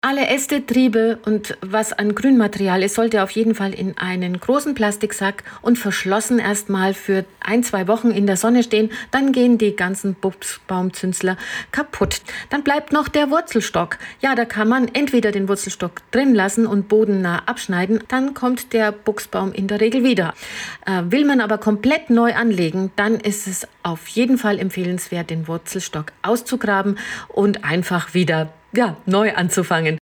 Alle Äste, Triebe und was an Grünmaterial ist, sollte auf jeden Fall in einen großen Plastiksack und verschlossen erstmal für 1-2 Wochen in der Sonne stehen. Dann gehen die ganzen Buchsbaumzünsler kaputt. Dann bleibt noch der Wurzelstock. Ja, da kann man entweder den Wurzelstock drin lassen und bodennah abschneiden. Dann kommt der Buchsbaum in der Regel wieder. Will man aber komplett neu anlegen, dann ist es auf jeden Fall empfehlenswert, den Wurzelstock auszugraben und einfach wieder neu anzufangen.